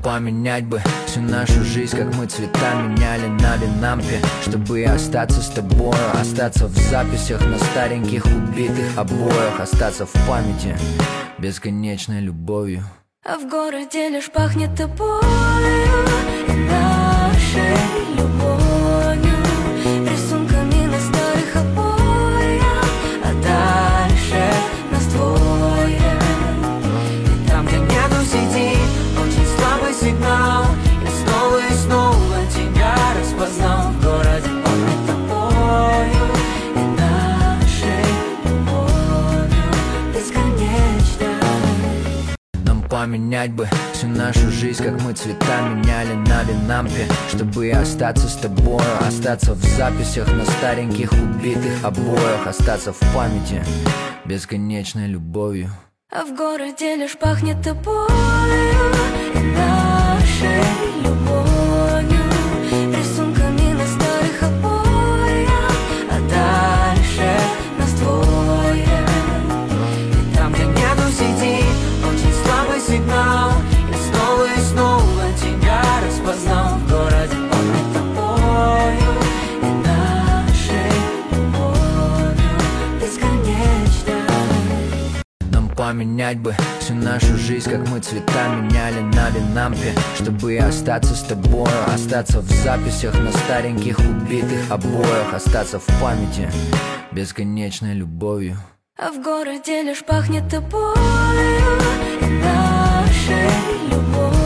поменять бы всю нашу жизнь, как мы цвета меняли на винампе, чтобы остаться с тобою, остаться в записях на стареньких убитых обоях, остаться в памяти бесконечной любовью. А в городе лишь пахнет тобою и нашей любовью, рисунками на старых обоях, а дальше нас двое. И там, где нету сети, очень слабый сигнал, и снова тебя распознал. В городе пахнет тобою и нашей любовью бесконечно. Поменять бы всю нашу жизнь, как мы цвета меняли на винампе, чтобы остаться с тобою, остаться в записях на стареньких убитых обоях, остаться в памяти бесконечной любовью. А в городе лишь пахнет тобою и нашей любовью, рисунками на старых обоях, а дальше нас двое. И там, где нету сети, очень слабый сигнал, и снова тебя распознал. В городе пахнет тобою и нашей любовью бесконечно. Нам поменять бы всю нашу жизнь, как мы цвета меняли на винампе, чтобы остаться с тобою, остаться в записях на стареньких убитых обоях, остаться в памяти бесконечной любовью. А в городе лишь пахнет тобою и нашей любовью.